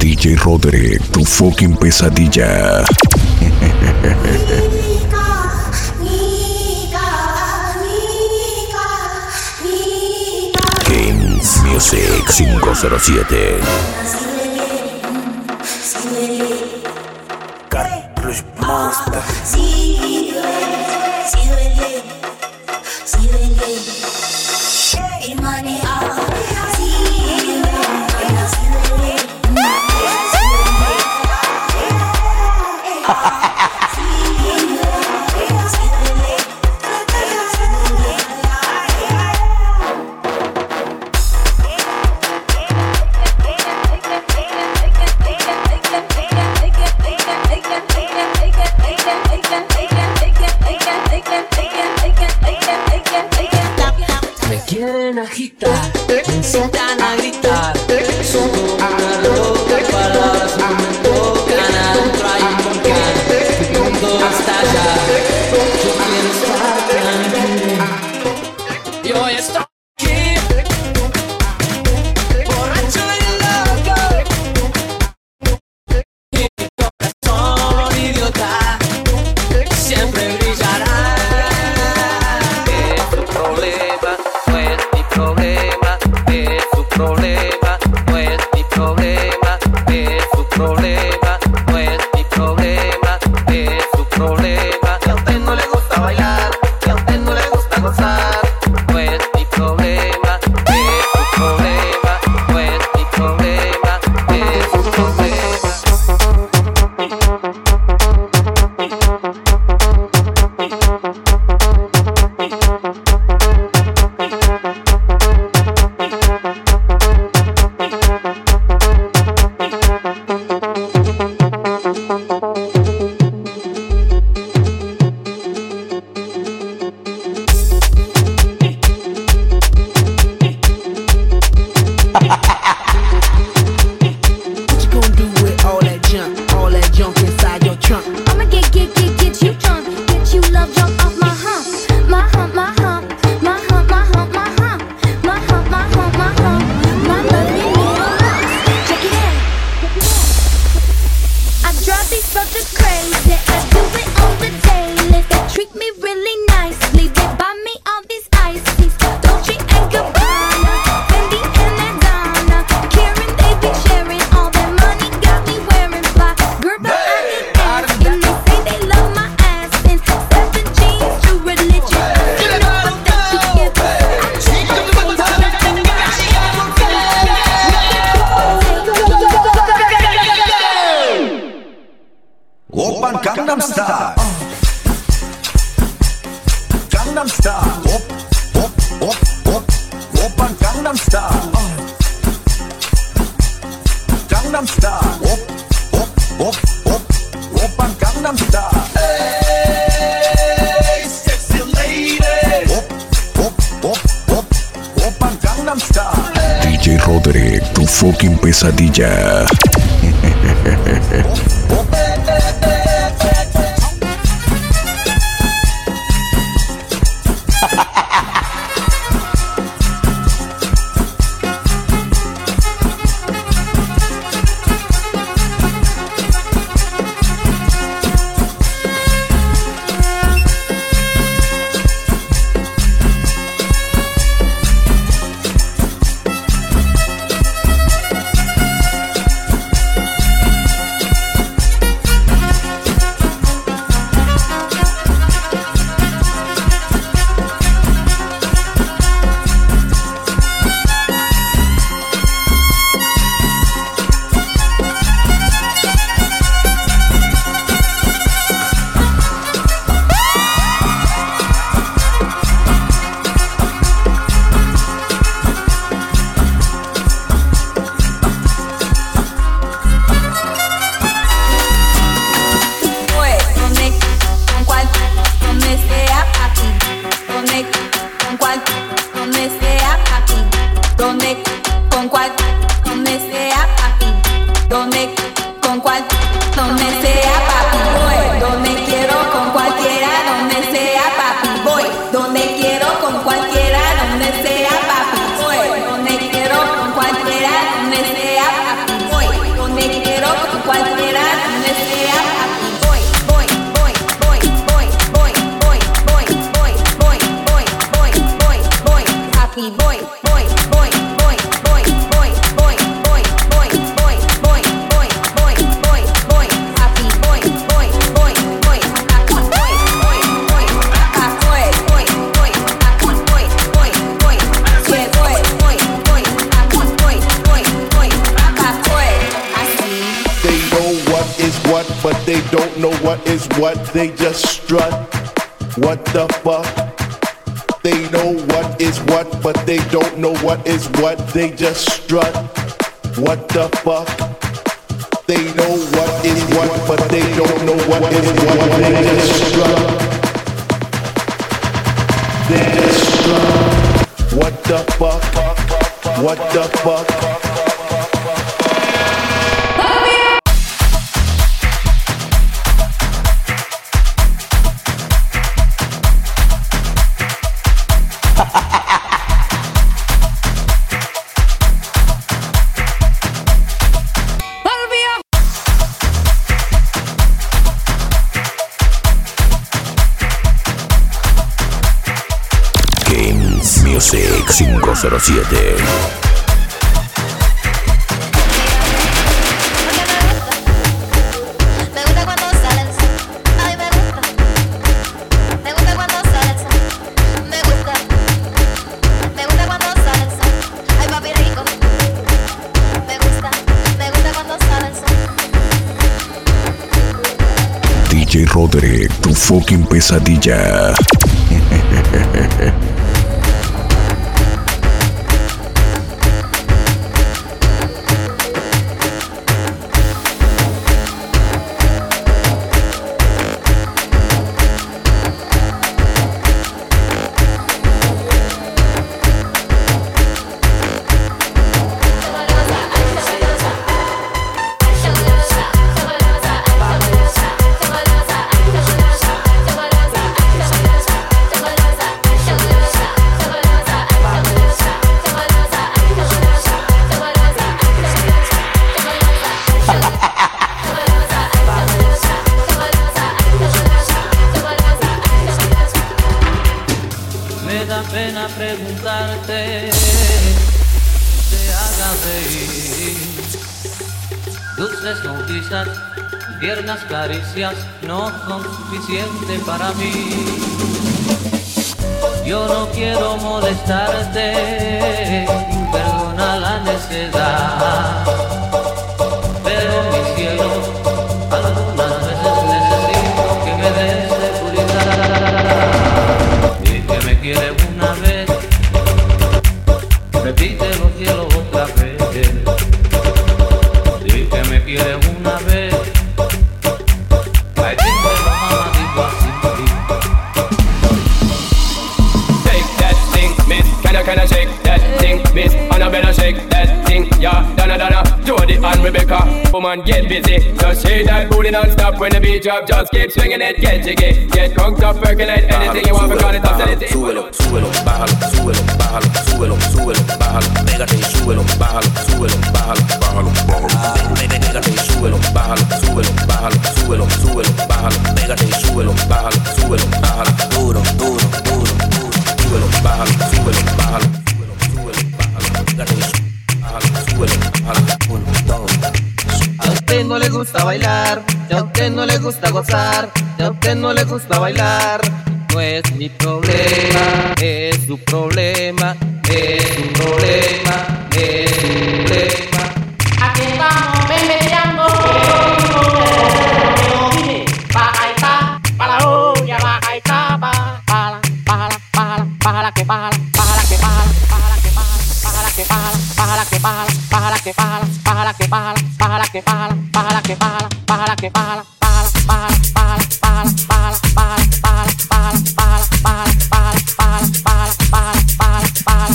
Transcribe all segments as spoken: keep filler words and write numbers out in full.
D J Roderick, tu fucking pesadilla. Games Music cinco cero siete. Carlos Monster. Me quieren agitar, me incitan a gritar. Son como una loca, palabras no me tocan. Adentro hay un volcán, mi mundo va a estallar. Yo quiero estar tranquilo. Yo estoy aquí, borracho y loco. Y mi corazón idiota siempre brillará. Oppan Gangnam Style. Gangnam Style. Op, op, op, op. Oppan Gangnam Style. Gangnam Style. Op, op, op, op. Oppan Gangnam Style. Hey, sexy lady. Op, op, op, op. Oppan Gangnam Style. D J Roderick, tu fucking pesadilla. cualquiera me sea happy boy, boy, boy, boy, boy, boy, boy, boy, boy, boy, boy, boy, boy, boy, happy boy, boy, boy, boy, boy, boy, boy, boy, boy, boy, boy, boy, boy, boy, boy, happy boy, boy, boy, boy, happy boy, boy, boy, happy boy, boy, happy boy, boy, boy, yeah, boy, boy, boy, happy boy, boy, boy, happy boy, así. They know what is what, but they don't know what is what. They just strut. What the fuck? They know what is what, but they don't know what is what. They just strut. What the fuck? They know what is what, but they don't know what is what. They just strut. They just strut. What the fuck? What the fuck? Music cinco cero siete. Me gusta cuando sales, ay me gusta. Me gusta cuando sales, me gusta. Me gusta cuando sales, ay papi rico. Me gusta, me gusta cuando sales. D J Roderick, tu fucking pesadilla. Me da pena preguntarte, te hagas reír. Dulces sonrisas, tiernas caricias no son suficientes para mí. Yo no quiero molestarte, perdona la necedad, pero mi cielo, algunas veces necesito que me des seguridad. Y que me quieres una vez, repítelo cielo otra vez. Y que me quieres una vez, ay dímelo mamá, digo así. Shake that thing, miss, can I, can I shake that thing, miss, and I better shake that thing, yeah, Donna, Donna, Jody and Rebecca, woman get busy, just shake that booty non-stop when the beat drop, just keep swinging it, get jiggy, get drunk up, percolate, anything you want, because it's obsolete. Súbelo, súbelo, bájalo, súbelo, bájalo, súbelo, súbelo, bájalo, pégate y súbelo, bájalo, súbelo, bájalo, bájalo, bájalo, pégate y súbelo, bájalo, súbelo, bájalo, súbelo, súbelo, bájalo, pégate y súbelo, bájalo, súbelo, bájalo, duro, duro, duro, duro, súbelo, bájalo, súbelo, bájalo, súbelo, súbelo, bájalo, pégate y bájalo, súbelo, bájalo, uno, dos. A usted no le gusta bailar, a usted no le gusta gozar, a usted no le gusta bailar. No es mi problema, es su problema, es su problema, es su problema. Aquí estamos memeteando, baja y pa, para la olla, baja y pa, para, para, para, para, para que para, para que para, para que para, para que para, para que para, para que para, para que para, para que para, para que para, para que para, para, para, para, para, para, para, para, para, para, para, para, para, para, para, para,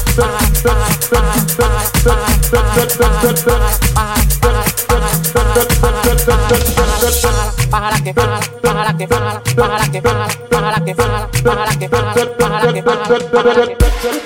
That bájala que bájala, bájala que bájala, bájala que bájala, bájala que bájala, bájala que bájala, bájala que bájala, bájala que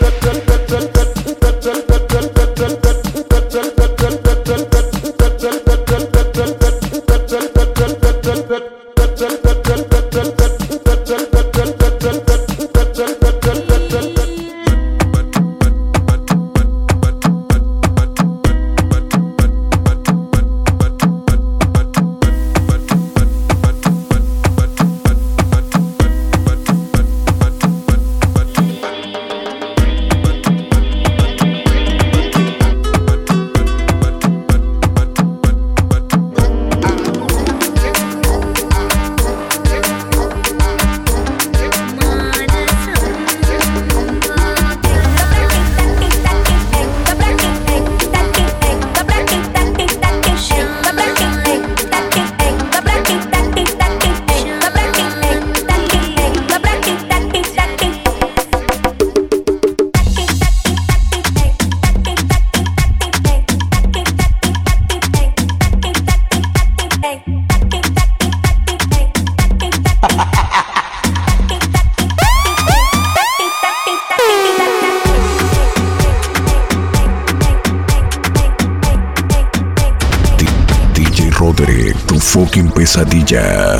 Roderick, tu fucking pesadilla.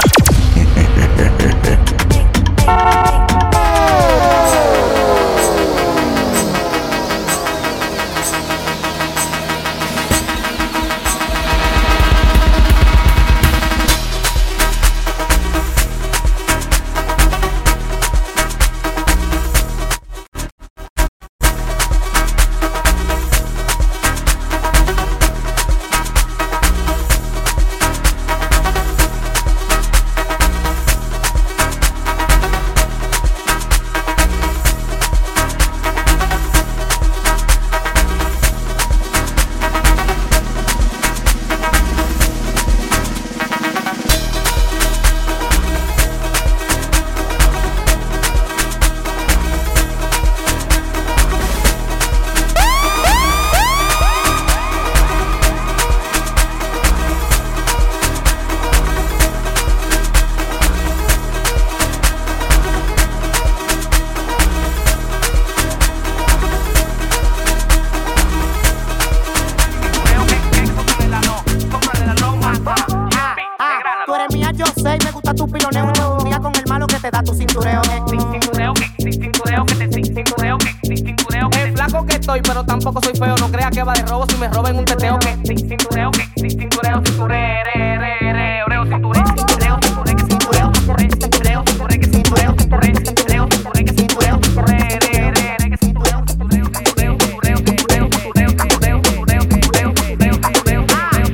Pero tampoco soy feo, no crea que va de robo si me roben un teteo que cintureo, que cintureo, cintureo, re, re, re, oreo, cintureo, cintureo, cintureo, que cintureo, cintureo, cintureo, que cintureo, cintureo, cintureo, cintureo, que cintureo, re, re, re, re, que cintureo, cintureo, cintureo, cintureo, cintureo, cintureo, cintureo, cintureo, cintureo, cintureo, cintureo,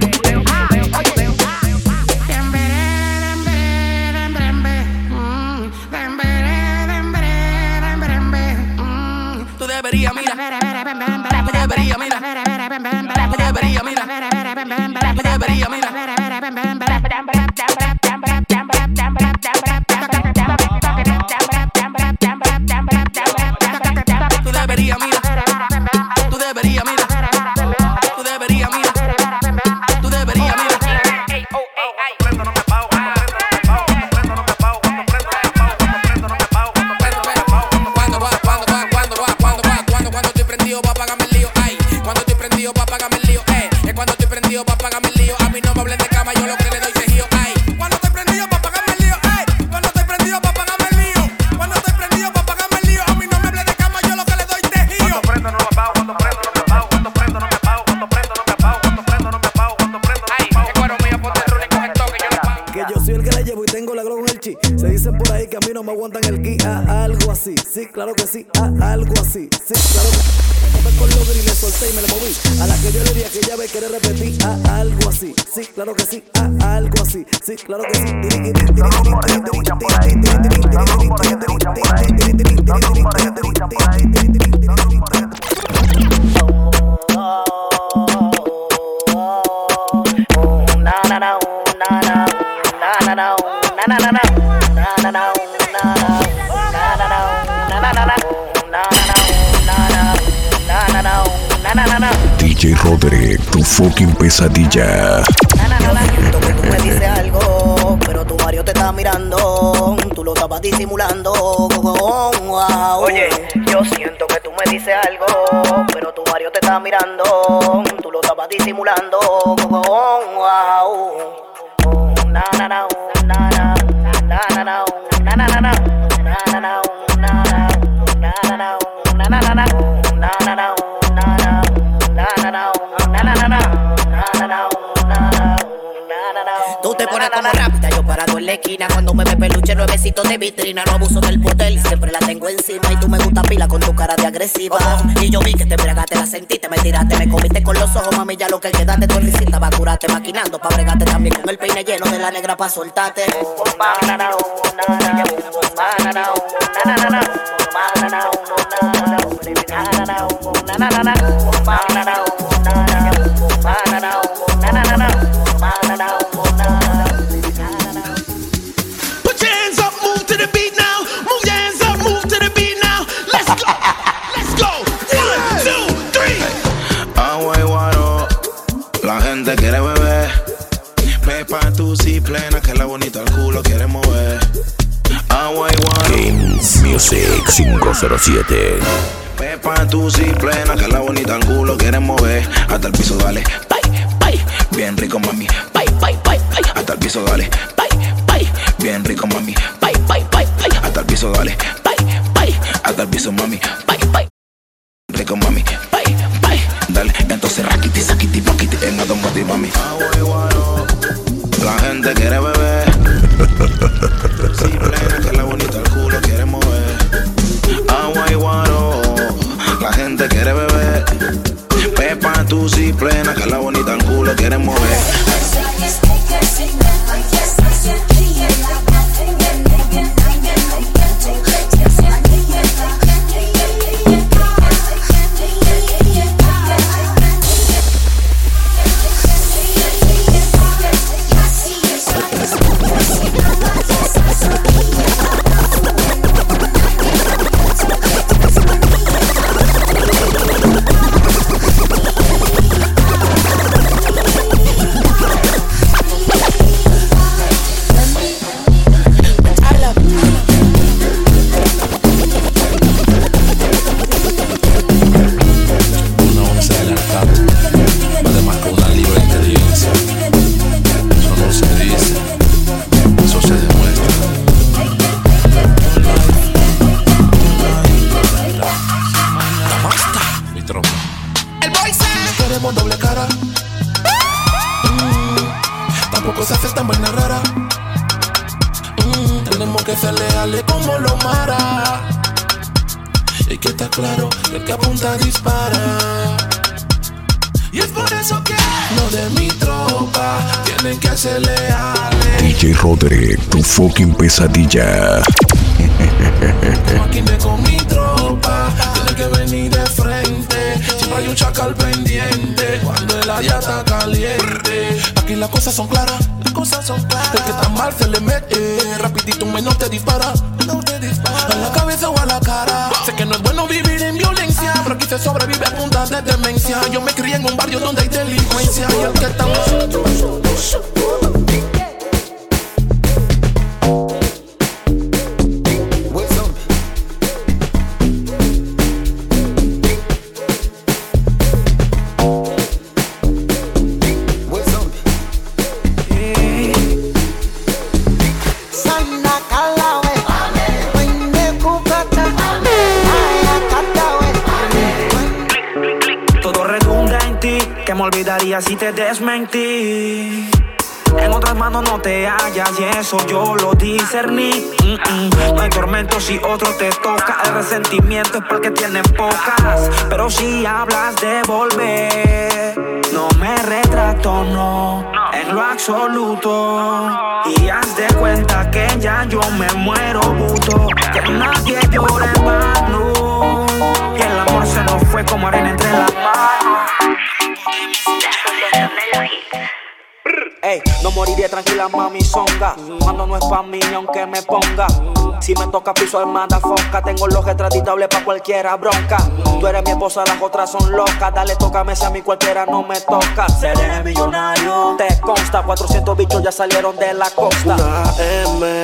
tú deberías, mira. Debería, mira. Debería, mira. Debería, mira. Tú deberías, mira. Tú deberías, mira. Tú deberías, mira. Tú deberías, mira. Cuando estoy prendido pa' pagarme el lío, ay. Cuando estoy prendido pa' pagarme el lío, eh. Es cuando estoy prendido pa' pagarme el lío. A mí no me hablen de cama, yo lo que le doy cejío, ay. Cuando estoy prendido pa' pagarme el lío, ay. Cuando estoy prendido pa' pagarme el lío. Cuando estoy prendido pa' pagarme el lío. A mí no me hablen de cama, yo lo que le doy cejío. Cuando prendo no me apago, cuando prendo no me apago, cuando prendo no me apago, cuando prendo no me apago, cuando prendo no me apago, cuando prendo no me apago. Ay, que cuero mío, ponte el rulín con el toque, yo le pago. Que yo soy el que la llevo y tengo la glow en el chi. Se dicen por ahí que a mí no me aguantan el ki. Ah, algo así, sí, claro que sí. Ah, algo así, sí, claro que sí. Con lo y le solté y me le moví. A la que yo le diría que ya me quiere repetir. Ah, algo así, sí, claro que sí. Ah, algo así, sí, claro que sí. D J Roderick, tu fucking pesadilla. Yo siento que tú me dices está mirando, tú lo estabas disimulando. Oh, wow. Oye, yo siento que tú me dices algo, pero tu Mario te está mirando, tú lo estabas disimulando. Oh, wow. Oh, na na na, na na na na na na na na na na na na na na na na na na. Tú te pones como rápida, yo parado en la esquina. Cuando me ve peluche, nuevecito de vitrina. No abuso del poder, siempre la tengo encima. Y tú me gusta pila con tu cara de agresiva. Y yo vi que te bregaste, la sentiste, me tiraste, me comiste con los ojos. Mami, ya lo que queda de tu risita va a curarte, maquinando pa' bregarte también con el peine lleno de la negra pa' soltarte. Put your hands up, move to the beat now. Move your hands up, move to the beat now. Let's go, let's go. One, two, three. Agua y guaro, la gente quiere beber. Pepa, tú sí plena, que la bonita el culo quiere mover. Agua y guaro. Games Music cinco cero siete. Pepa, tú sí plena, que la bonita el culo quiere mover. Hasta el piso dale, pay, pay. Bien rico mami, pay, pay, pay, pay. Hasta el piso dale, pay, pay. Bien rico mami, pay, pay, pay, pay. Hasta el piso dale, pay, pay. Hasta el piso mami, pay, pay. Rico mami, pay, pay. Dale, entonces raquiti, saquiti, paquiti, en automático mami. Agua y guaro, la gente quiere beber. Sí plena, que la bonita el culo quiere mover. Agua y guaro, la gente quiere beber. Pepa, tú sí plena, que la bonita el culo quiere mover. D J Roderick, tu fucking pesadilla. Aquí me con mi tropa, tiene que venir de frente. Siempre hay un chacal pendiente cuando el área está caliente. Aquí las cosas son claras, las cosas son claras. El que está mal se le mete, rapidito un menor te dispara. No te dispara, a la cabeza o a la cara. Sé que no es bueno vivir en violencia, pero aquí se sobrevive a punta de demencia. Yo me crié en un barrio donde hay delincuencia y el que está si te desmentí. En otras manos no te hallas y eso yo lo discerní. Mm-mm. No hay tormento si otro te toca. El resentimiento es para el que tienen pocas. Pero si hablas de volver, no me retracto, no, en lo absoluto. Y haz de cuenta que ya yo me muero, puto. Que nadie llore en vano. Que el amor se nos fue como arena entre las manos. Ey, no moriré tranquila, mami, zonga. Cuando no es pa' mí, aunque me ponga. Si me toca piso armada foca, tengo los retratitables pa' cualquiera bronca. Tú eres mi esposa, las otras son locas. Dale, tócame si a mí cualquiera no me toca. Seré millonario, te consta. cuatrocientos bichos ya salieron de la costa. Una M,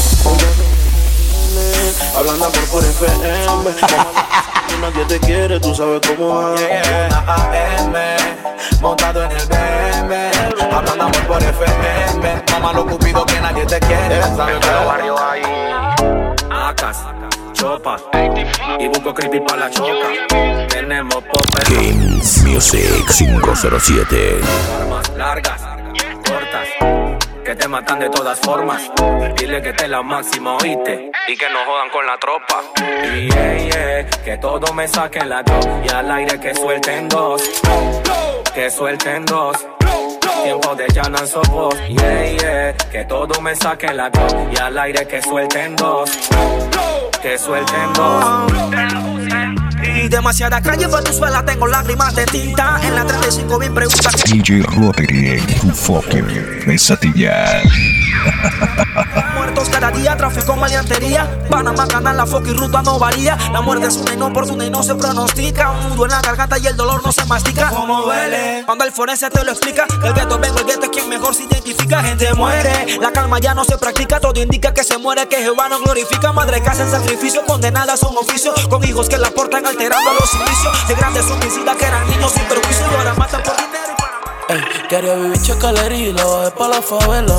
hablando por por F M. Nadie te quiere, tú sabes cómo es. Yeah, una A M, montado en el B M. Hablando amor por F M. Mamá lo cupido que nadie te quiere. ¿Sabes que los barrios hay? Acas, chopas y busco creepy pa' la choca. Tenemos popes. Games Music cinco cero siete. Armas largas, cortas, que te matan de todas formas. Dile que te la máxima, oíste, y que no jodan con la tropa. Y yeah, yeah, que todo me saquen la dos. Y al aire que suelten dos. Que suelten dos. Tiempo de llanan sopos. Yeah, yeah, que todo me saquen la dos. Y al aire que suelten dos. Que suelten dos. Y demasiada calle fue tu suela, tengo lágrimas de tinta. En la treinta y cinco bien pregunta. D J Roderick, tu fucking pesadilla. Muertos cada día, tráfico, maleantería. Panamá, canal, la fucking ruta no varía. La muerte es una inoportuna y no se pronostica. Un nudo en la garganta y el dolor no se mastica. ¿Cómo duele? Cuando el forense te lo explica. El gueto vengo, el gueto es quien mejor se identifica. Gente muere, la calma ya no se practica. Todo indica que se muere, que Jehová no glorifica. Madre que hacen sacrificio, condenadas a un oficio. Con hijos que la portan alterando los inicios. De grandes homicidas que eran niños sin perjuicio. Y ahora matan por dinero y para... Ey, quería vivir chacalería y la bajé pa' la favela.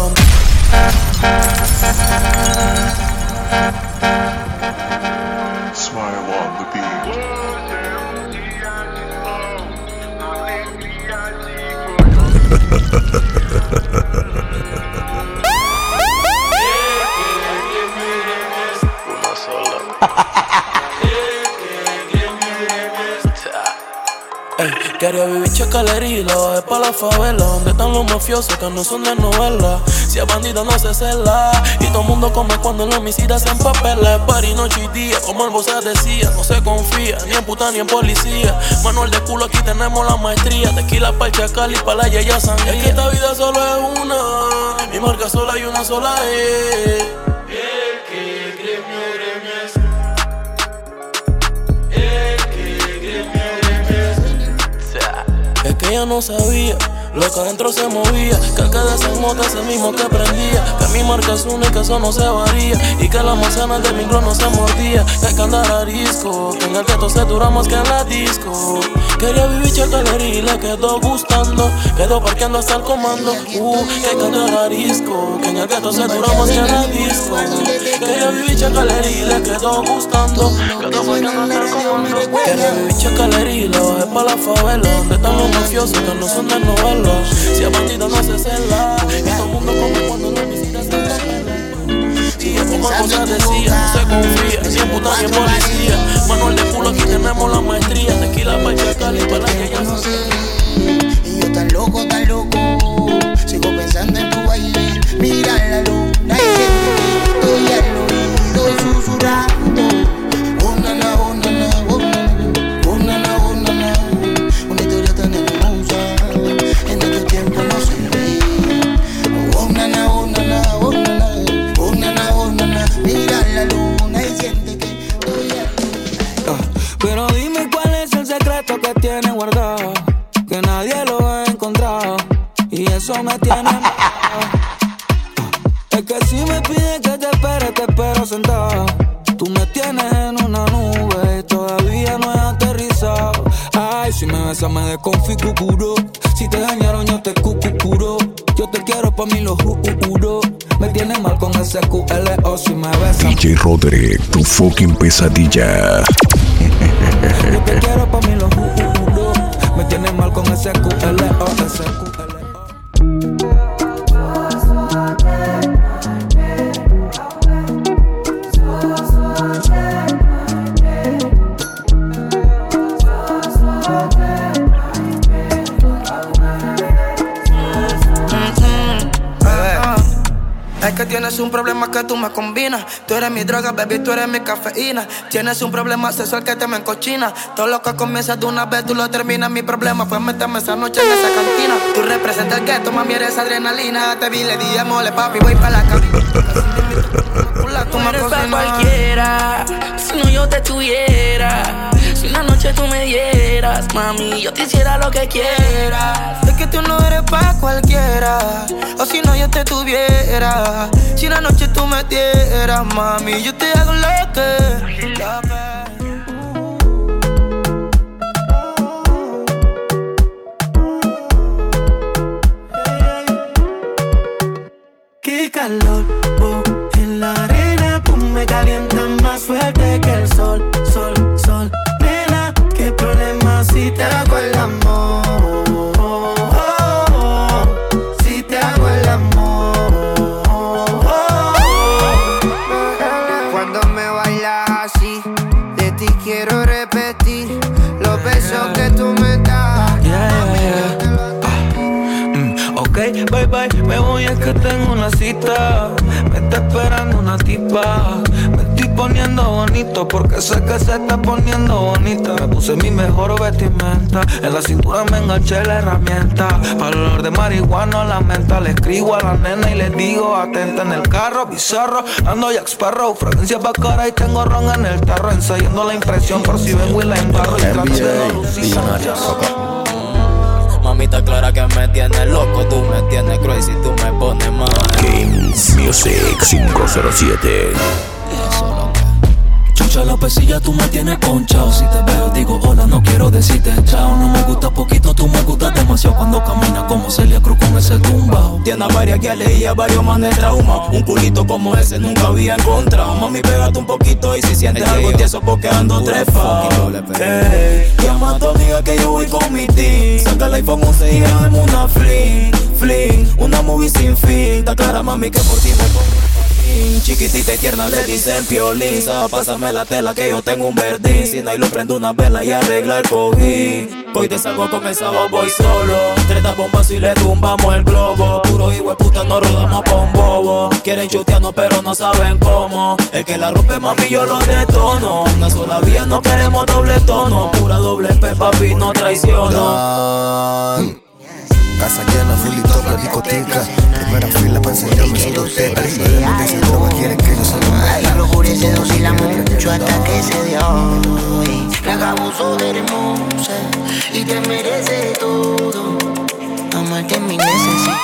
Smile on the beat. Una sola. Ey, quería vivir chacalería y la bajé pa' la favela. Donde están los mafiosos que no son de novela. Si es bandido no se cela. Y todo mundo come cuando los homicidas se empapelan. Party noche y día, como el vocea decía. No se confía, ni en puta ni en policía. Manuel de culo, aquí tenemos la maestría. Tequila pa'l chacal y pa' la yaya sangría. Es que esta vida solo es una. Mi marca sola y una sola es. El que gremio gremies. El que gremio gremies. Es que ella no sabía lo que adentro se movía, que el que de ese moto es el mismo que prendía. Que mi marca es una y que eso no se varía. Y que la manzana del micro no se mordía. Que hay que andar a disco, que en el gueto se dura más que en la disco. Quería vivir chacalería y le quedó gustando. Quedó parqueando hasta el comando. Uh, que hay que andar a disco, que en el gueto se dura más que en la disco. Quería vivir chacalería y le quedó gustando. Quedó parqueando hasta el comando. Quería vivir chacalería y la bajé pa' la favela. Donde están los mafiosos que no son de novela. Si es bandido no se cela. Y todo el mundo come cuando los homicidas se empapelan. Y es como cosas decía, no se confía. Ni en puta ni en policía. Manuel de culo, aquí tenemos la maestría. Tequila pa' chacal y pa' la que ya no sé. Y yo tan loco, tan loco. Sigo pensando en tu baile. Mira la luna y siento que estoy al oído susurrando. Oh nana, oh nana, oh nana, oh nana, oh nana. Una historia tan hermosa. En este tiempo no se ve. Oh nana, oh nana, oh nana, oh nana, oh nana. Mira la luna y siente que estoy al oído. Pero dime cuál es el secreto que tienes guardado, que nadie lo ha encontrado. Y eso me tiene mal. Es que si me pides que te espere, te espero sentado. Tú me tienes en una nube y todavía no he aterrizado. Ay, si me besas me desconfiguro. Si te dañaron yo te cucucuro. Yo te quiero pa' mí lo juro. Me tienes mal con ese Q L O si me besas. D J Roderick, tu fucking pesadilla. Yo te quiero pa' mí lo juro. Me tienes mal con ese Q L O, ese Q L O. Es que tienes un problema que tú me combinas. Tú eres mi droga, baby, tú eres mi cafeína. Tienes un problema sexual que te me encochina. Todo lo que comienza de una vez, tú lo terminas. Mi problema fue meterme esa noche en esa cantina. Tú representas el gueto, mami, eres adrenalina. Te vi, le di mole, papi, voy pa' la cabina. Ahora tú me eres pa' cocinas. cualquiera, si no yo te tuviera. Si una noche tú me dieras, mami, yo te hiciera lo que quieras. Sé que tú no eres pa' cualquiera, o si no yo te tuviera. Si una noche tú me dieras, mami, yo te hago lo que, lo que. Qué calor, oh, en la arena tú me calientas más fuerte que el sol, sol, sol. Nena, qué problema si te hago el amor, oh, oh, oh, si te hago el amor, oh, oh, oh. Cuando me bailas así, de ti quiero repetir los besos que tú me das. Yeah, yeah, yeah. Ok, bye bye, me voy, es que tengo una cita. Me está esperando una tipa. Me estoy poniendo bonito porque sé que se está poniendo bonita. Me puse mi mejor vestimenta, en la cintura me enganché la herramienta. Para el olor de marihuana la menta. Le escribo a la nena y le digo atenta. En el carro, bizarro, ando Jack Sparrow. Fragancia pa' cara y tengo ron en el tarro. Ensayando la impresión por si vengo y la embarro. Y trato de no lucir. Mamita clara que me tienes loco, tú me tienes crazy, tú me pones mal. Games Music cinco cero siete. Chucha la pesilla, tú me tienes ponchao. Si te veo digo hola, no quiero decirte chao. No me gusta poquito, tú me gustas demasiado. Cuando caminas como Celia Cruz con ese tumbao. Tiene varias que leía varios más de trauma. Un culito como ese nunca había encontrado. Mami, pégate un poquito y si sientes algo tieso porque ando trepao. Hey, llama a tu amiga que yo voy con mi team. Saca el iPhone once y dame una fling, fling. Una movie sin fin. Está clara mami que por ti me pongo. Chiquitita y tierna le dicen pioliza. Pásame la tela que yo tengo un verdín. Si no hay luz prendo una vela y arregla el cojín. Hoy te salgo con esa voy solo. Treta bombas y le tumbamos el globo. Puro hijo de puta no rodamos pa' un bobo. Quieren chutearnos pero no saben cómo. El que la rompe mami yo lo detono. Una sola vía no queremos doble tono. Pura doble P papi no traiciono. Casa llena, full y toca, discoteca. Primera fila pa' enseñarme su roseta. Sabemos que se droga, quieren que yo se lo meta. Ay, procuré seducirla mucho hasta que se dio. La abuso de hermosa y te merece todo. Amarte es mi necesidad,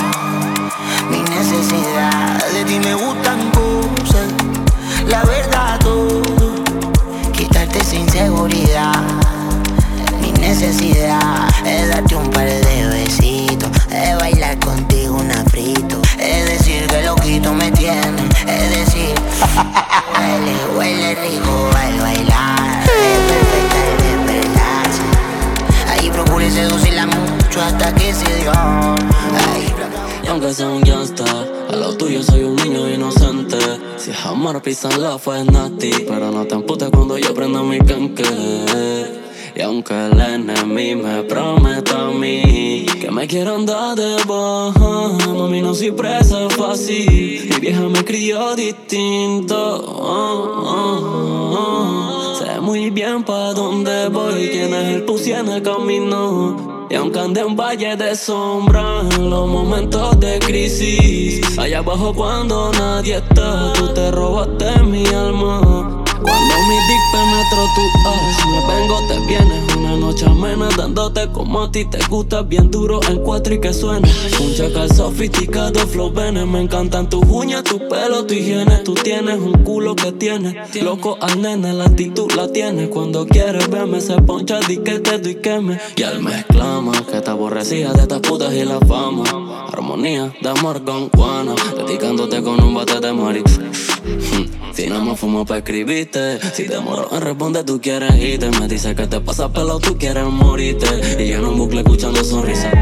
mi necesidad. De ti me gustan cosas, la verdad todo. Quitarte esa inseguridad. Mi necesidad es darte un par de besitos, es bailar contigo un afrito, es decir que loquito me tiene, es decir, huele, huele rico al bailar, es perfecta el despertarse. Ahí procuré seducirla mucho hasta que se dio. Ahí Y aunque sea un gangsta, a lo tuyo soy un niño inocente. Si es amor, pisan la fue nasty. Pero no te amputes cuando yo prenda mi canque. Y aunque el enemigo me prometa a mí que me quiero andar de baja, mami no soy presa fácil. Mi vieja me crió distinto. Oh, oh, oh. Sé muy bien pa' dónde voy, quién es el pussy en el camino. Y aunque ande en valle de sombra, en los momentos de crisis, allá abajo cuando nadie está, tú te robaste mi alma. Cuando mi dick penetró tu ass, me vengo, te vienes una noche amena, dándote como a ti te gusta, bien duro en cuatro y que suene. Un chacal sofisticado, flow venes, me encantan tus uñas, tu pelo, tu higiene. Tú tienes un culo que tienes, loco al nene, la actitud la tienes. Cuando quieres verme se poncha, di que te doy queme. Y él me exclama que está aborrecida de estas putas y la fama. Armonía de amor con guana, dedicándote con un bate de mari. Si no me fumo pa' escribirte, si te moro en responde tú quieres irte. Me dice que te pasa pelo, tú quieres morirte. Y yo en un bucle escuchando sonrisas.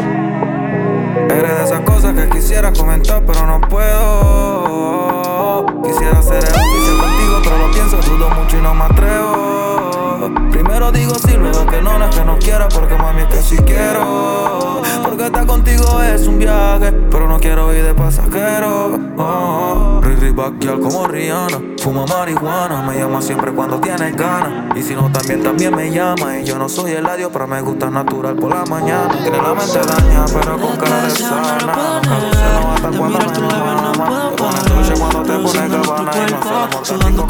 Eres de esas cosas que quisiera comentar pero no puedo. Quisiera ser el oficial contigo pero lo pienso, dudo mucho y no me atrevo. Primero digo sí, luego que no, no es que no quiera, porque mami es que sí quiero. Porque estar contigo es un viaje, pero no quiero ir de pasajero. Oh, Riri Backyard como Rihanna, fuma marihuana, me llama siempre cuando tienes ganas. Y si no también, también me llama. Y yo no soy el adiós, pero me gusta natural por la mañana. Tiene la mente daña, pero con cara de sana. Nunca se no hasta cuando me llama. Te pones dulce cuando te pones cabana.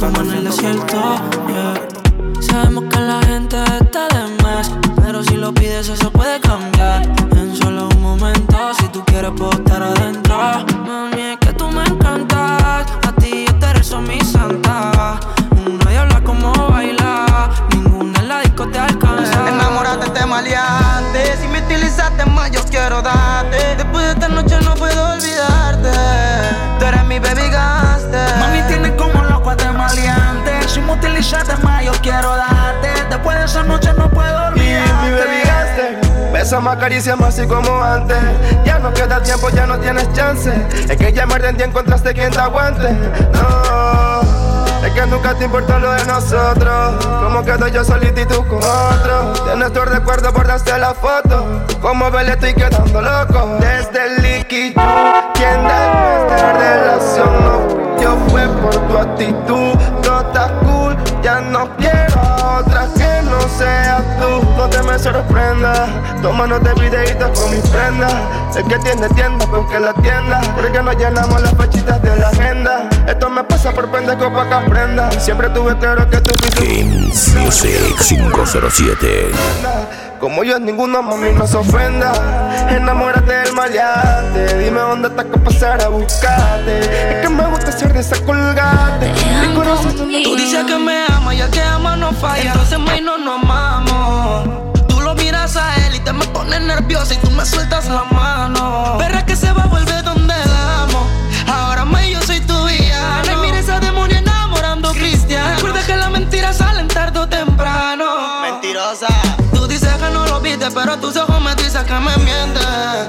como en el desierto, yeah. Sabemos que la gente está de más, pero si lo pides eso puede cambiar en solo un momento. Si tú quieres puedo estar adentro. Mami, es que tú me encantas, a ti yo te rezo mi santa. Una diabla como baila, ninguna en la disco te alcanza. Enamórate de maleante, si me utilizaste más yo quiero darte. Después de esta noche no puedo olvidarte, tú eres mi baby gangster. Mami tienes como loco de maleante, si me utilizaste más yo quiero darte. Después de esa noche no puedo olvidarte. Mi baby gangster, bésame, acaríciame así como antes. Ya no queda tiempo, ya no tienes chance. Es que ya me ardentí, encontraste quien te aguante. No, es que nunca te importó lo de nosotros. Como quedo yo solito y tú con otro. Tienes tu recuerdo, borraste la foto. Como ves le estoy quedando loco. Desde el líquido, quien da nuestra relación no fui yo, fue por tu actitud. No estás cool, ya no quiero a otra que no seas tú. No te me sorprendas, tómanos de videitos con mis prendas. El que tiene tienda, pues que la tienda. Porque nos llenamos las fechitas de la agenda. Esto me pasa por pendejo pa' que aprenda. Siempre tuve claro que tú Games Music cinco cero siete. Como yo ninguno, mami, no se ofenda. Enamórate del maleante, dime dónde estás que pasar a buscarte. Es que me gusta ser de esa colgate. Tú dices que me amas y el que ama no falla. Entonces, may, no nos amamos. Tú lo miras a él y te me pones nerviosa y tú me sueltas la mano. Perra que se va, vuelve donde la amo. Ahora, may, yo soy tu villano. Y mira esa demonia enamorando cristiano. Recuerda que las mentiras salen tarde o temprano. Mentirosa. Tú dices que no lo viste, pero tus ojos me dicen que me mientes.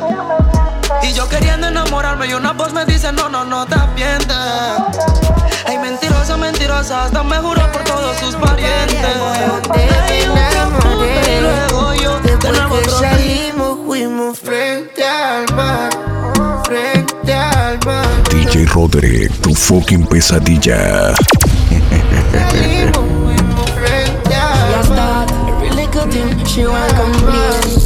Y yo queriendo enamorarme y una voz me dice no, no, no te arrepientes. Ay, mentirosa, mentirosa, hasta me juro por todos sus parientes. Te enamoré, y luego yo después que salimos fuimos frente al mar, frente al mar. D J Roderick, tu fucking pesadilla. Salimos fuimos frente al mar. Really good thing, she want complete.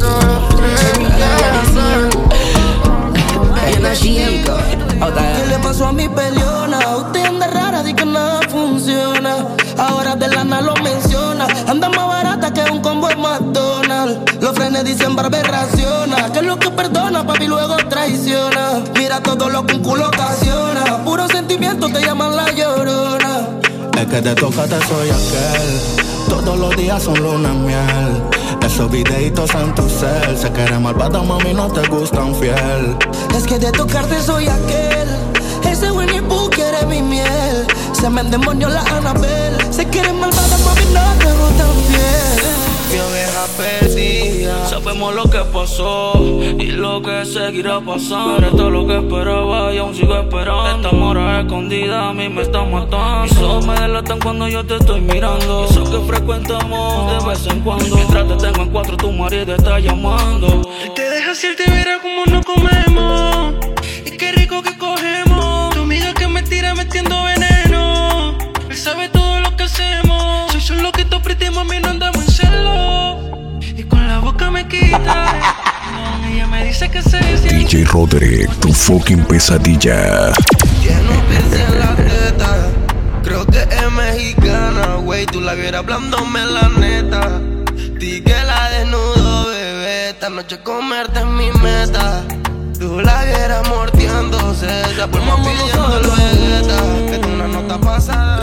¿Qué le pasó a mi peleona? Usted anda rara, di que nada funciona. Ahora de lana lo menciona. Anda más barata que un combo en McDonald's. Los frenes dicen barbe raciona. Que es lo que perdona, papi, luego traiciona. Mira todo lo que un culo ocasiona. Puro sentimiento te llaman la llorona. Es que te toca, te soy aquel. Todos los días son luna miel. Esos videitos en tu cel. Se que eres malvada, mami, no te gustan fiel. Es que de tocarte soy aquel. Ese Winnie Pooh quiere mi miel. Se me endemonió la Annabelle. Se quiere malvada, mami, no te gustan fiel. Mi oveja perdida, sabemos lo que pasó y lo que seguirá pasando. Eres todo lo que esperaba y aún sigo esperando. Esta mora escondida a mí me está matando. Mis ojos me delatan cuando yo te estoy mirando. Eso que frecuentamos de vez en cuando. Mientras te tengo en cuatro, tu marido está llamando. Él te deja si él te verá como no comemos. Y qué rico que cogemos. Tu amiga que me tira metiendo veneno. Él sabe todo lo que hacemos. Soy solo que tú pretty, mami, no andamos en celo. Y con la boca me quita. Ella me dice que se D J Roderick, tu fucking pesadilla. Tiene un piercing en la teta. Creo que es mexicana, güey. Tú la vieras hablándome la neta. Di que la desnudo, bebé. Esta noche comerte es mi meta. Tú la vieras mordiéndose. Ya por más pidiendo luego. Que tú una nota pasada.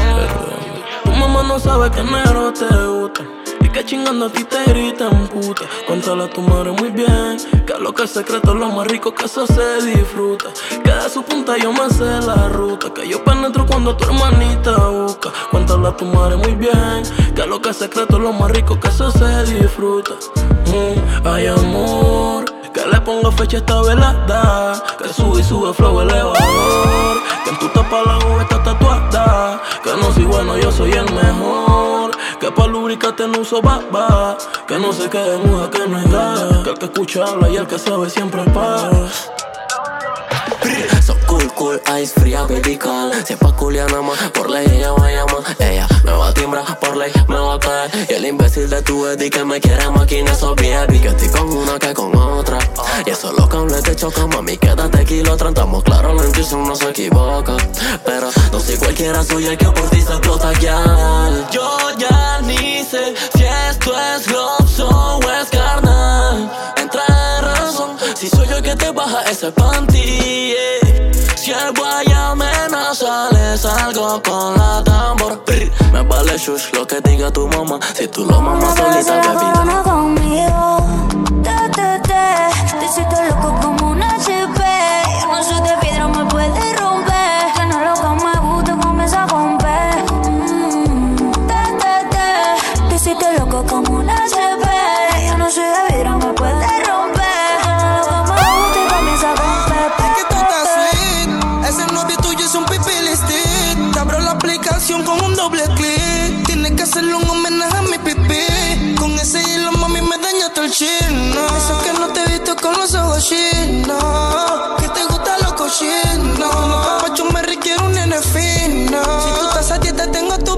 Tu mamá no sabe que negro te gusta. Y que chingando a ti te gritan puta. Cuéntale a tu madre muy bien que lo que es secreto es lo más rico, que eso se disfruta. Que de su punta yo me sé la ruta. Que yo penetro cuando tu hermanita busca. Cuéntale a tu madre muy bien que lo que es secreto es lo más rico, que eso se disfruta. mm, Ay amor, que le pongo fecha a esta velada. Que sube y sube flow elevador. Que en tu tapa la U está tatuada. Que no soy bueno, yo soy el mejor. Que pa' lubricarte no uso baba. Que no se quede muda, que no hay gas. Que el que escucha habla y el que sabe siempre paga. So cool, cool, ice fría, baby call. Si es pa' culiar nada más, por ley ella va a llamar. Ella me va a timbrar, por ley me va a caer. Y el imbécil de tu Eddie que me quiere maquinar esos baby. Que estoy con una que con otra. Y esos los cables te chocan, mami, quédate kilómetros. Estamos claros, la intuición no se equivoca. Pero no soy cualquiera, soy el que por ti se explota, girl. Yo ya ni sé si esto es love o es carnal. Entra en razón, si soy yo el que te baja ese panty, yeah. Si el boy amenaza, le salgo con la tambor. Me vale shush lo que diga tu mamá. Si tú lo mamas solita, bebida. Conmigo, te, te, te, te hiciste loco como un H P. Yo no soy de piedra, me puede romper. Que no lo que me gusta, comienza a romper. Mm, te, te, te, te hiciste loco como un H P. Yo no soy de piedra, me puede romper. Que no lo que me gusta y comienza a romper. Es que tú estás sweet. Ese novio tuyo es un pipilistic. Te abro la aplicación con un doble clic. Tienes que hacerle un homenaje a mi pipí. Con ese hilo, mami, me dañaste el chino. Eso que no te he visto con los ojos chinos. Que te gusta lo cochino. Papacho me requiere un nene fino. Si tú estás a dieta, tengo tu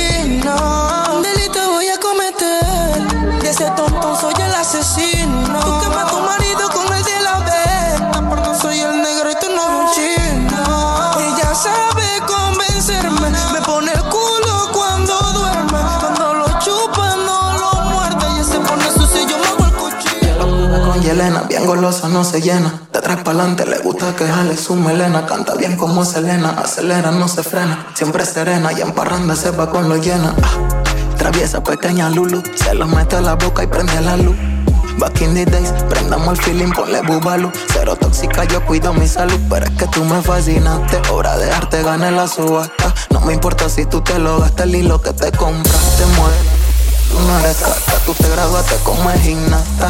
pepino. Un delito voy a cometer. De ese tonto soy el asesino. Tú quemas a tu marido con el de la vez. Porque soy el negro y tú no eres un chino. Ella sabe convencerme. Me pone el culo cuando duerme. Cuando lo chupa no lo muerde. Y se pone sucio y yo me hago el cuchillo. Con Yelena, bien golosa, no se llena. De atrás pa'lante le gusta que jale su melena. Canta bien como Selena, acelera, no se frena. Siempre serena y en parranda se va con lo llena. Ah, traviesa pequeña Lulu. Se lo mete a la boca y prende la luz. Back in the days, prendamos el feeling, ponle bubalu. Cero tóxica, yo cuido mi salud. Pero es que tú me fascinaste, obra de arte, gané la subasta. No me importa si tú te lo gastas, el hilo que te compraste muere. Tú no eres carta, tú te graduaste como gimnasta.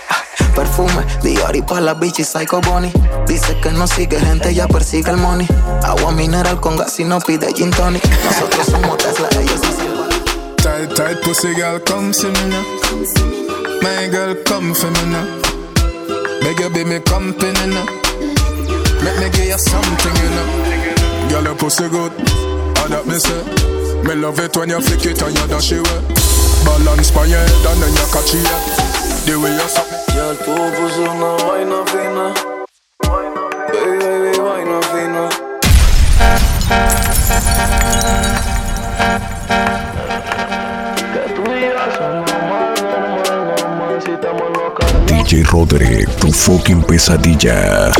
Perfume, Dior y pa' la bitch y Psycho Bonnie. Dice que no sigue gente, ya persigue el money. Agua mineral con gas y no pide gin tonic. Nosotros somos Tesla, ellos son Silva. Tight, tight pussy girl, come see me now. My girl, come for me now. Make you be me company now. Make me give you something, you know. Girl, your pussy good, all that me say. Me love it when you flick it and you dash it away. Balance pa' your head and then you catch it. The way you suck. Ya tú puso una vaina fina. Baby, baby, vaina fina. Que tú digas normal, normal, normal. Si estamos locos. D J Roderick, tu fucking pesadilla.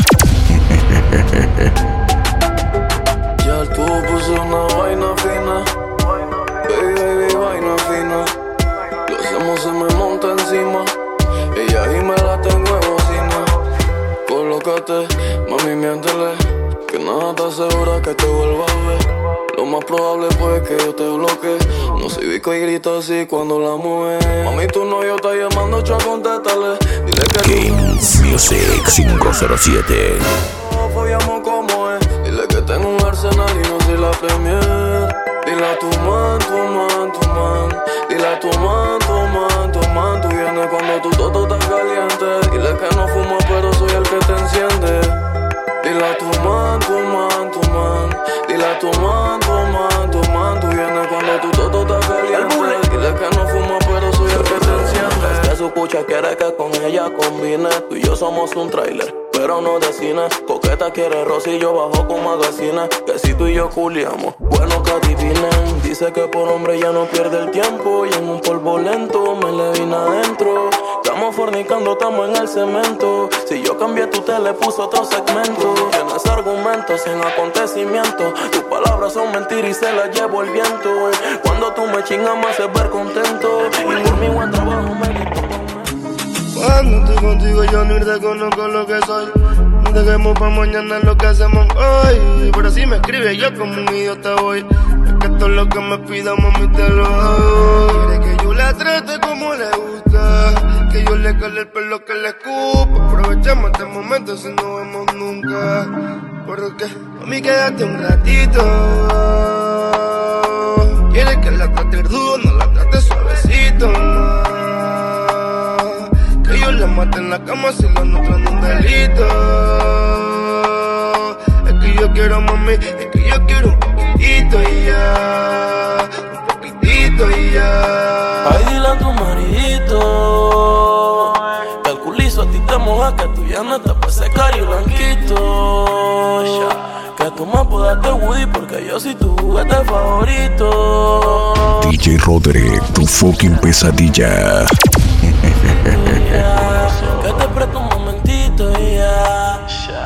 Ya tú puso una vaina fina. Baby, baby, vaina fina. Lo hacemos, se me monta encima. Ella y me la tengo en bocina. Colócate, mami, miéntele. Que nada te asegura que te vuelva a ver. Lo más probable pues que yo te bloquee. No soy bico y grito así cuando la mueve. Mami, tu novio está llamando, cha, contéstale. Dile que Games Music cinco cero siete. no follamos como es. Dile que tengo un arsenal y no soy la premier. Dile a tu man, tu man, tu man. Dile a tu man, tu man, tu man. Tú vienes cuando tu toto está caliente. Dile que no fumo pero soy el que te enciende. Dile a tu man, tu man, tu man. Dile a tu man, tu man, tu man. Tú vienes cuando tu toto está caliente. Dile que no fumo pero soy el que te enciende. Es que su pucha quiere que con ella combine. Tú y yo somos un trailer, pero no de cine. Coqueta quiere rosillo bajo con magazine. Que si tú y yo culiamos, bueno que adivinen. Dice que por hombre ya no pierde el tiempo. Y en un polvo lento me le vine adentro. Estamos fornicando, estamos en el cemento. Si yo cambié, tú te le puso otro segmento. Tienes argumentos en acontecimientos. Tus palabras son mentiras y se las llevo el viento. Cuando tú me chingas me haces ver contento. Y por mi buen trabajo me quito. Cuando estoy contigo yo ni reconozco lo que soy. No dejemos pa' mañana lo que hacemos hoy. Pero si me escribe yo como un idiota voy. Es que todo lo que me pida mami te lo doy. Quiere que yo la trate como le gusta. Que yo le cale el pelo que le escupa. Aprovechemos este momento si no vemos nunca. Porque mami quédate un ratito. Quiere que la trate duro, no la trate suavecito, no. Que yo la mate en la cama si la nuestro en un delito. Es que yo quiero quiero, mami, es que yo quiero un poquitito y ya, un poquitito y ya. Ay, dile a tu maridito que el culizo a ti te moja, que tú ya no te puedes secar y blanquito. Que tú me puedas de Woody porque yo soy tu juguete favorito. D J Roderick, tu fucking pesadilla. Que te presto un momentito y ya.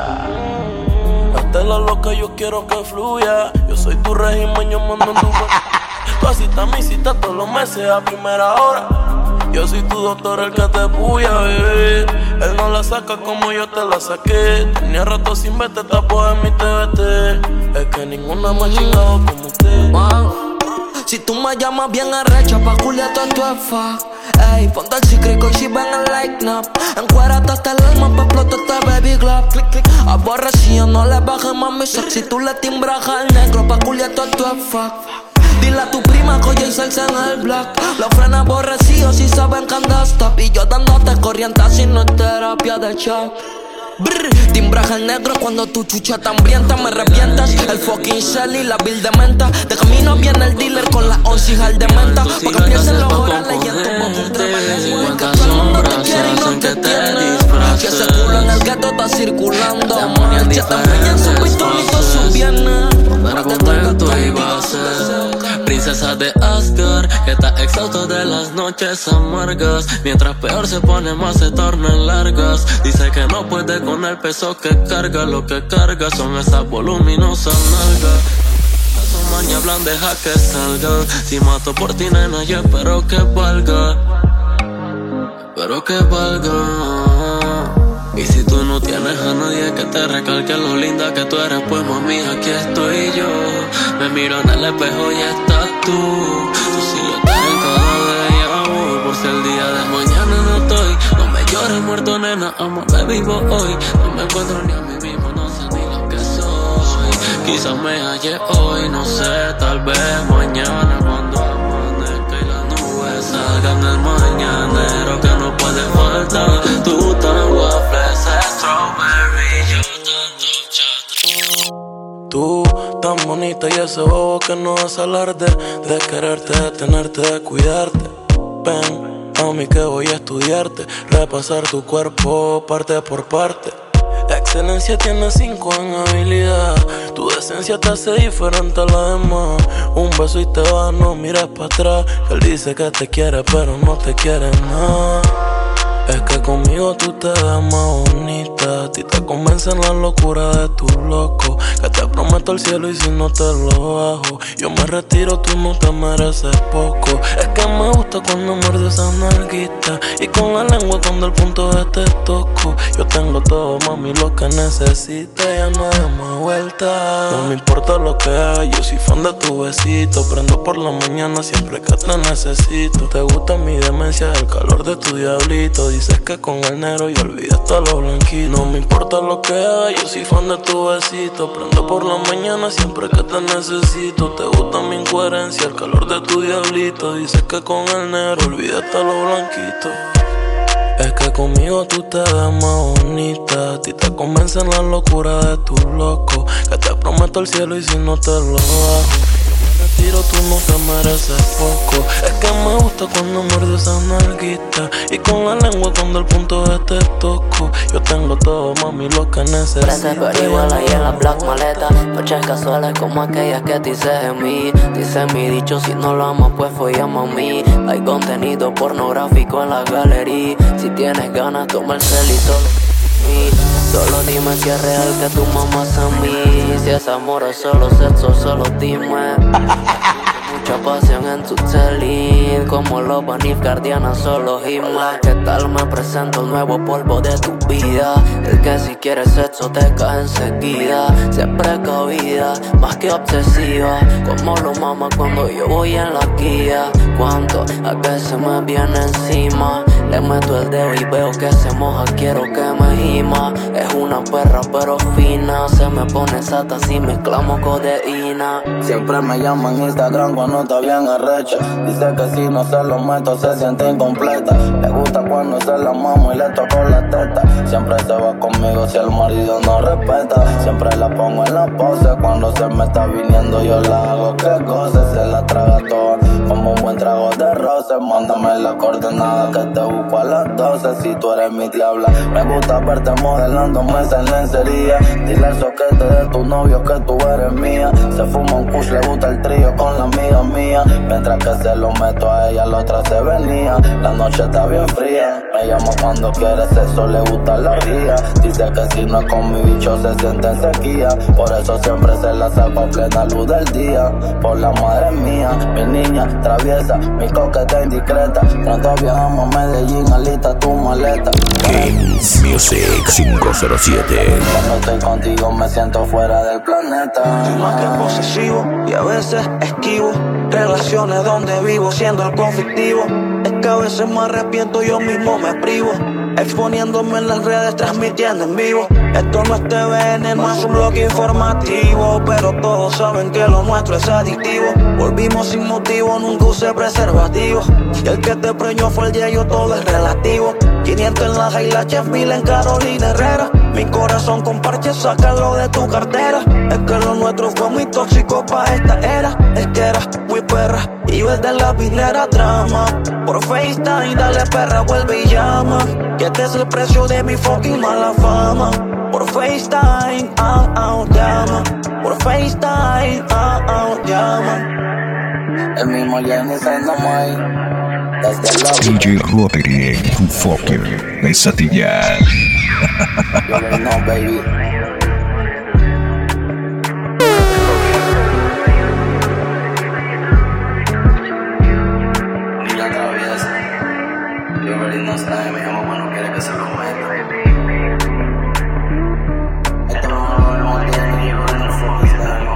Esta es la loca, yo quiero que fluya. Yo soy tu régimen, yo mando en tu tú así estás mi cita todos los meses a primera hora. Yo soy tu doctor, el que te puya, bebé. Él no la saca como yo te la saqué. Tenía rato sin verte, tapo en mi T V T. Es que ninguna más chingado como usted. Wow. Si tú me llamas bien arrecha pa' culiar todo tu fuck. Ey, ponte el secret y si ven el like up. Encuérate hasta el alma pa' explotar este baby glove. Click, click. Aborrecida, no le bajes mami sexy. Tú le timbras al negro pa' culiar todo tu fuck. Dile a tu prima que hoy hay salsa en el block. Los frenos aborrecidos si saben que andas top. Y yo dándote corriente si no es terapia de chat. Brr, timbraje el negro cuando tu chucha tan hambrienta. Me revientas, el fucking Shelly, la bill de menta. De camino viene el dealer con la once hija de menta. Pa' que empiecen los orales y en tu boca un tremendo. Que todo el mundo te quiere y no te tiene. Que ese culo en el gueto está circulando. El chat te empeña en su pistolito, su pierna. Para contento iba a ser princesa de Asgard, que está exhausto de las noches amargas. Mientras peor se pone, más se tornan largas. Dice que no puede con el peso que carga. Lo que carga son esas voluminosas nalgas. Su maña hablan, deja que salga. Si mato por ti, nena, yo espero que valga. Espero que valga. Y si tú no tienes a nadie que te recalque lo linda que tú eres, pues mami, aquí estoy yo. Me miro en el espejo y estás tú. Tu silueta en cada déjà vu. Por si el día de mañana no estoy. No me llores muerto, nena, amor, vivo hoy. No me encuentro ni a mí mismo, no sé ni lo que soy. Quizás me hallé hoy, no sé, tal vez mañana cuando amanezca y las nubes salgan del mañanero que no puede faltar. Tú tan waffle, strawberry, yo tanto. Tú tan bonita y ese bobo que no hace alarde de quererte, de tenerte, de cuidarte. Ven a mí que voy a estudiarte, repasar tu cuerpo parte por parte. Excelencia tiene cinco en habilidad. Tu decencia te hace diferente a la demás. Un beso y te vas, no mires para atrás. Él dice que te quiere pero no te quiere nada. Es que conmigo tú te ves más bonita. A ti te convencen la locura de tu loco. Que te prometo el cielo y si no te lo bajo. Yo me retiro, tú no te mereces poco. Es que me gusta cuando muerdo esa nalguita. Y con la lengua cuando el punto de te toco. Yo tengo todo, mami, lo que necesitas. Ya no hay más vuelta. No me importa lo que hagas, yo soy fan de tu besito. Prendo por la mañana siempre que te necesito. Te gusta mi demencia, el calor de tu diablito. Dices que con el negro y olvidaste a los blanquitos. No me importa lo que hagas, yo soy fan de tu besito. Prendo por la mañana siempre que te necesito. Te gusta mi incoherencia, el calor de tu diablito. Dices que con el negro olvidaste a los blanquitos. Es que conmigo tú te ves más bonita. A ti te convencen la locura de tu loco. Que te prometo el cielo y si no te lo bajo. Tiro, tú no te mereces poco. Es que me gusta cuando muerdo esa nalguita. Y con la lengua cuando el punto de te toco. Yo tengo todo, mami, lo que necesito. Prende pero igual ahí en la black maleta. Noches casuales como aquellas que dices en mí. Dice mi dicho, si no lo amas pues follamos a mí. Hay contenido pornográfico en la galería. Si tienes ganas, toma el cel y solo Solo dime si es real que tu mamá es a mí. Si es amor o solo sexo, solo dime. Mucha pasión en tu telín. Como los Banif Guardiana, solo Hola, ¿qué tal? Me presento el nuevo polvo de tu vida. El que si quieres sexo te cae enseguida. Sé precavida, más que obsesiva. Como lo mama cuando yo voy en la guía. Cuánto a que se me viene encima. Le meto el dedo y veo que se moja, quiero que me gima. Es una perra pero fina, se me pone sata si mezclamos codeína. Siempre me llama en Instagram cuando está bien arrecha. Dice que si no se lo meto se siente incompleta. Le gusta cuando se la mamo y le toco la teta. Siempre se va conmigo si el marido no respeta. Siempre la pongo en la pose, cuando se me está viniendo yo la hago que goce. Se la traga toda como un buen trago de roce. Mándame la coordenada que te busco a las doce. Si tú eres mi diabla, me gusta verte modelándome en lencería. Dile al soquete de tu novio que tú eres mía. Se fuma un kush, le gusta el trío con la amiga mía. Mientras que se lo meto a ella, la otra se venía. La noche está bien fría, me llama cuando quiere sexo, le gusta la ría. Dice que si no es con mi bicho se siente en sequía. Por eso siempre se la saco a plena luz del día. Por la madre mía, mi niña traviesa, mi coqueta indiscreta. Pronto viajamos a Medellín, alista tu maleta. Kings Music cinco cero siete. Cuando estoy contigo me siento fuera del planeta. Soy más que posesivo y a veces esquivo relaciones donde vivo siendo el conflictivo. Es que a veces me arrepiento, yo mismo me privo. Exponiéndome en las redes, transmitiendo en vivo. Esto no es T V N, no es un blog informativo, pero todos saben que lo nuestro es adictivo. Volvimos sin motivo, nunca usé preservativo. Y el que te preñó fue el yeyo, todo es relativo. quinientos en la Hilux, mil en Carolina Herrera. Mi corazón con parches, sácalo de tu cartera. Es que lo nuestro fue muy tóxico pa' esta era. Es que era muy perra y yo el de la vinera drama. Por FaceTime, dale perra, vuelve y llama. Que este es el precio de mi fucking mala fama. Por FaceTime, ah, ah, llama. Por FaceTime, ah, ah, llama. El mismo Jenny se enamoró. D J Roderick, tu fucking pesadilla. You already know, baby. Niña traviesa. You already know, sabe, mi mamá no quiere que se lo meta. Esto no lo tiene, yo no focus,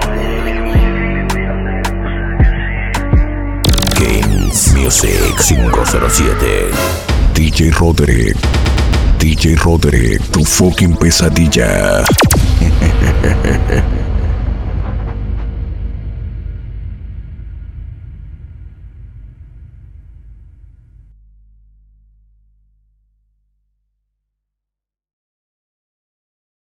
Kings Music cinco cero siete. D J Roderick. D J Roderick, tu fucking pesadilla.